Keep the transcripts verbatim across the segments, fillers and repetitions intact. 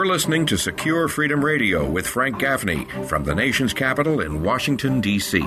You're listening to Secure Freedom Radio with Frank Gaffney from the nation's capital in Washington, D C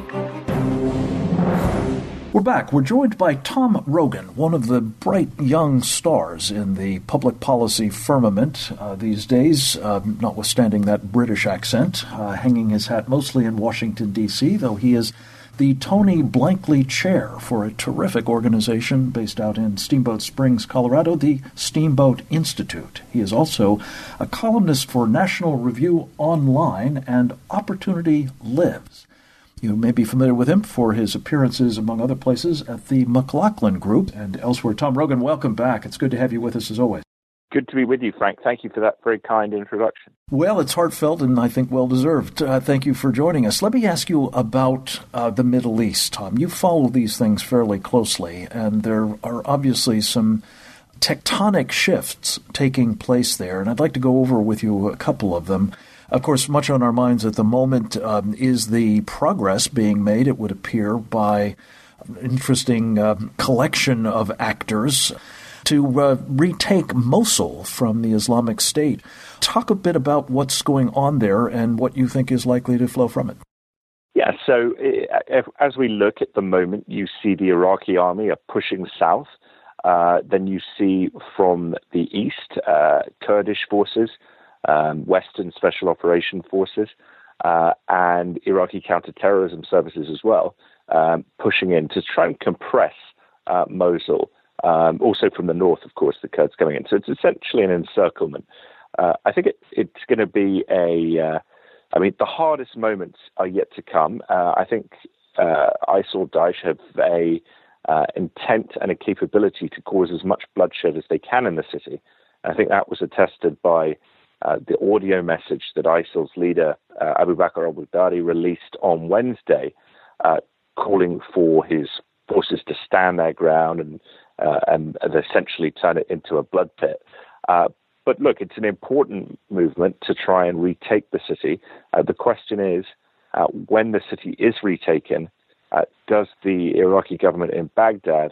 We're back. We're joined by Tom Rogan, one of the bright young stars in the public policy firmament uh, these days, uh, notwithstanding that British accent, uh, hanging his hat mostly in Washington, D C, though he is the Tony Blankley Chair for a terrific organization based out in Steamboat Springs, Colorado, the Steamboat Institute. He is also a columnist for National Review Online and Opportunity Lives. You may be familiar with him for his appearances, among other places, at the McLaughlin Group and elsewhere. Tom Rogan, welcome back. It's good to have you with us as always. Good to be with you, Frank. Thank you for that very kind introduction. Well, it's heartfelt and I think well-deserved. Uh, thank you for joining us. Let me ask you about uh, the Middle East, Tom. You follow these things fairly closely, and there are obviously some tectonic shifts taking place there, and I'd like to go over with you a couple of them. Of course, much on our minds at the moment um, is the progress being made, it would appear, by an interesting uh, collection of actors to uh, retake Mosul from the Islamic State. Talk a bit about what's going on there and what you think is likely to flow from it. Yeah, so if, as we look at the moment, you see the Iraqi army are pushing south. Uh, then you see from the east uh, Kurdish forces, um, Western Special Operation Forces, uh, and Iraqi counterterrorism services as well, um, pushing in to try and compress uh, Mosul. Um, also from the north, of course, the Kurds coming in. So it's essentially an encirclement. Uh, I think it, it's going to be a, uh, I mean, the hardest moments are yet to come. Uh, I think uh, ISIL, Daesh have a uh, intent and a capability to cause as much bloodshed as they can in the city. I think that was attested by uh, the audio message that ISIL's leader, uh, Abu Bakr al-Baghdadi, released on Wednesday, uh, calling for his forces to stand their ground and Uh, and, and essentially turn it into a blood pit. Uh, but look, it's an important movement to try and retake the city. Uh, the question is, uh, when the city is retaken, uh, does the Iraqi government in Baghdad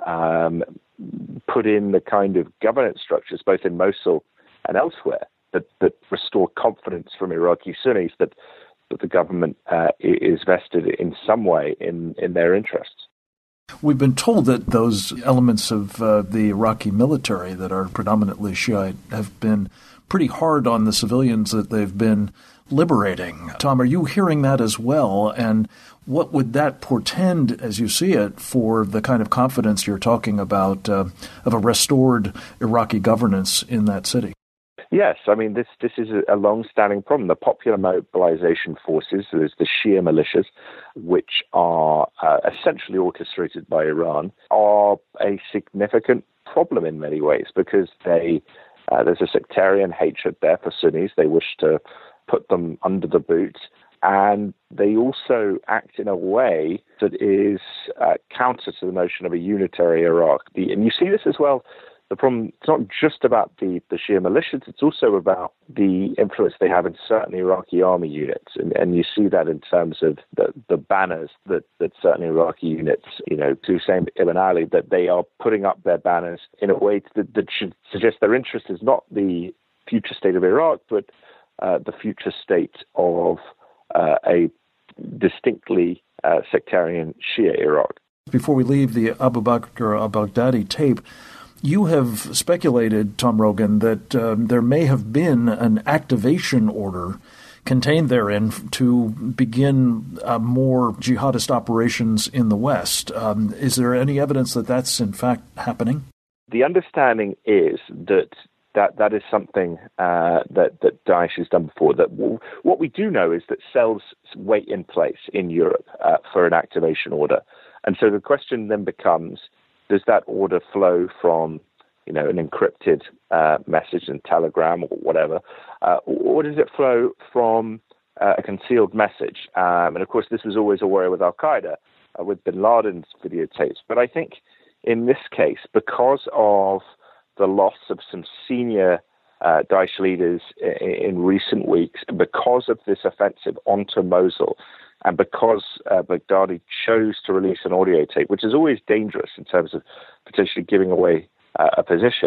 um, put in the kind of governance structures, both in Mosul and elsewhere, that, that restore confidence from Iraqi Sunnis that, that the government uh, is vested in some way in, in their interests? We've been told that those elements of uh, the Iraqi military that are predominantly Shiite have been pretty hard on the civilians that they've been liberating. Tom, are you hearing that as well? And what would that portend, as you see it, for the kind of confidence you're talking about uh, of a restored Iraqi governance in that city? Yes, I mean, this this is a long-standing problem. The Popular Mobilization Forces, there's the Shia militias, which are uh, essentially orchestrated by Iran, are a significant problem in many ways because they uh, there's a sectarian hatred there for Sunnis. They wish to put them under the boot, and they also act in a way that is uh, counter to the notion of a unitary Iraq. The, and you see this as well. The problem, it's not just about the, the Shia militias, it's also about the influence they have in certain Iraqi army units. And, and you see that in terms of the, the banners that, that certain Iraqi units, you know, to Hussein ibn Ali, that they are putting up their banners in a way that, that should suggest their interest is not the future state of Iraq, but uh, the future state of uh, a distinctly uh, sectarian Shia Iraq. Before we leave the Abu Bakr al-Baghdadi tape, you have speculated, Tom Rogan, that um, there may have been an activation order contained therein to begin uh, more jihadist operations in the West. Um, is there any evidence that that's in fact happening? The understanding is that that, that is something uh, that, that Daesh has done before. That w- what we do know is that cells wait in place in Europe uh, for an activation order. And so the question then becomes, does that order flow from, you know, an encrypted uh, message in Telegram or whatever, uh, or does it flow from uh, a concealed message? Um, and of course, this was always a worry with Al-Qaeda, uh, with bin Laden's videotapes. But I think in this case, because of the loss of some senior uh, Daesh leaders in, in recent weeks, and because of this offensive onto Mosul, and because uh, Baghdadi chose to release an audio tape, which is always dangerous in terms of potentially giving away uh, a position,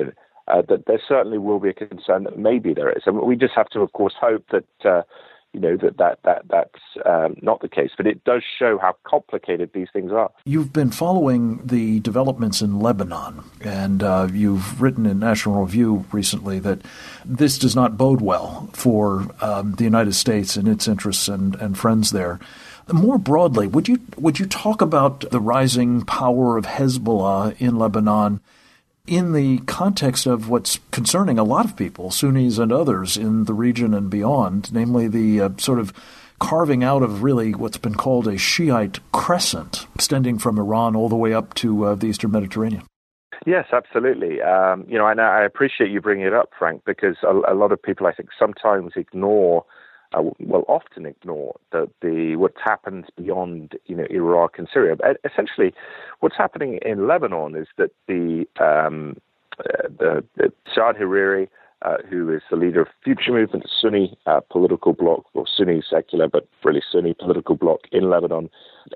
uh, that there certainly will be a concern that maybe there is. And we just have to, of course, hope that, uh, you know, that, that, that that's um, not the case. But it does show how complicated these things are. You've been following the developments in Lebanon, and uh, you've written in National Review recently that this does not bode well for um, the United States and its interests and, and friends there. More broadly, would you would you talk about the rising power of Hezbollah in Lebanon in the context of what's concerning a lot of people, Sunnis and others in the region and beyond, namely the uh, sort of carving out of really what's been called a Shiite crescent, extending from Iran all the way up to uh, the Eastern Mediterranean? Yes, absolutely. Um, you know, and I appreciate you bringing it up, Frank, because a, a lot of people, I think, sometimes ignore Uh, well, often ignore the, the what happens beyond, you know, Iraq and Syria. But essentially, what's happening in Lebanon is that the um, uh, the, the Saad Hariri, uh, who is the leader of Future Movement, a Sunni uh, political bloc, or Sunni secular, but really Sunni political bloc in Lebanon,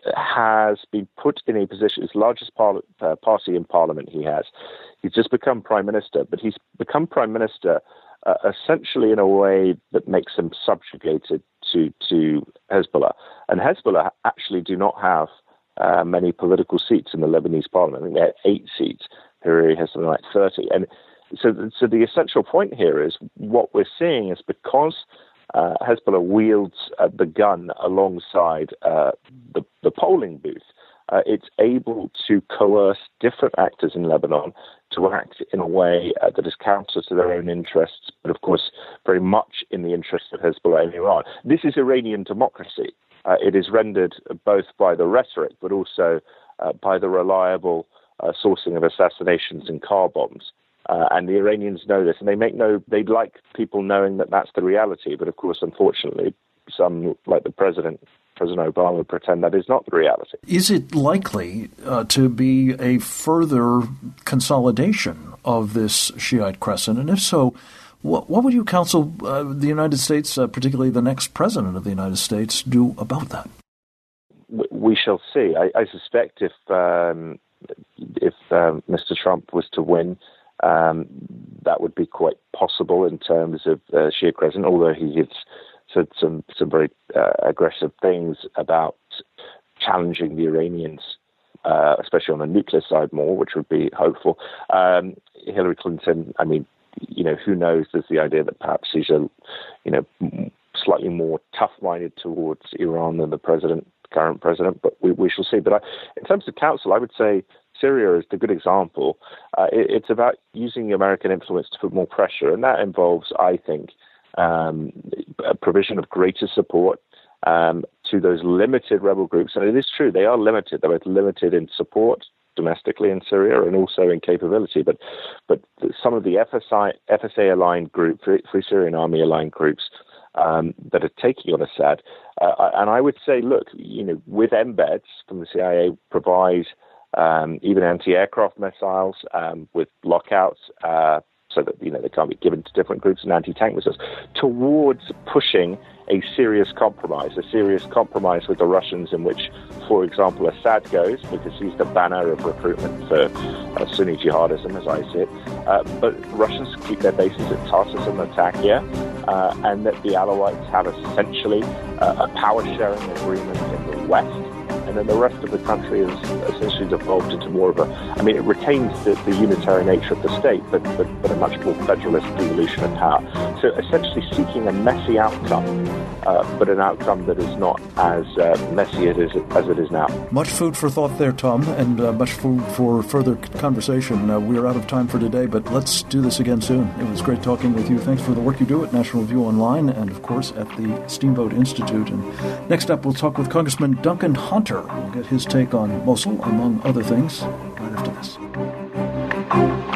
has been put in a position. It's the largest par- uh, party in parliament he has. He's just become prime minister, but he's become prime minister Uh, essentially in a way that makes them subjugated to, to Hezbollah. And Hezbollah actually do not have uh, many political seats in the Lebanese parliament. I think they have eight seats. Hariri has something like thirty. And so, so the essential point here is what we're seeing is because uh, Hezbollah wields uh, the gun alongside uh, the, the polling booth, uh, it's able to coerce different actors in Lebanon to act in a way uh, that is counter to their own interests, but of course very much in the interests of Hezbollah and Iran. This is Iranian democracy. Uh, it is rendered both by the rhetoric, but also uh, by the reliable uh, sourcing of assassinations and car bombs. Uh, and the Iranians know this, and they make no. They'd like people knowing that that's the reality. But of course, unfortunately, some like the president. President Obama pretend that is not the reality. Is it likely uh, to be a further consolidation of this Shiite crescent? And if so, what, what would you counsel uh, the United States, uh, particularly the next president of the United States, do about that? We shall see. I, I suspect if um, if um, Mister Trump was to win, um, that would be quite possible in terms of uh, Shiite crescent, although he has said some, some very uh, aggressive things about challenging the Iranians, uh, especially on the nuclear side more, which would be hopeful. Um, Hillary Clinton, I mean, you know, who knows? There's the idea that perhaps she's a, you know, slightly more tough-minded towards Iran than the president, current president, but we, we shall see. But I, in terms of counsel, I would say Syria is the good example. Uh, it, it's about using American influence to put more pressure, and that involves, I think, Um, a provision of greater support um, to those limited rebel groups. And it is true, they are limited. They're both limited in support domestically in Syria and also in capability. But but some of the F S I, F S A-aligned group, Free Syrian Army-aligned groups um, that are taking on Assad, uh, and I would say, look, you know, with embeds from the C I A provide um, even anti-aircraft missiles um, with lockouts, uh, so that, you know, they can't be given to different groups, and anti-tank missiles, towards pushing a serious compromise, a serious compromise with the Russians in which, for example, Assad goes, because he's the banner of recruitment for uh, Sunni jihadism, as I see it, uh, but Russians keep their bases at Tartus and Latakia, uh, and that the Alawites have essentially uh, a power-sharing agreement in the West, and then the rest of the country is essentially devolved into more of a, I mean, it retains the, the unitary nature of the state, but, but, but a much more federalist devolution of power. So essentially seeking a messy outcome, uh, but an outcome that is not as uh, messy as, as it is now. Much food for thought there, Tom, and uh, much food for further conversation. Uh, we're out of time for today, but let's do this again soon. It was great talking with you. Thanks for the work you do at National Review Online and, of course, at the Steamboat Institute. And next up, we'll talk with Congressman Duncan Hunter. We'll get his take on Mosul, among other things, right after this.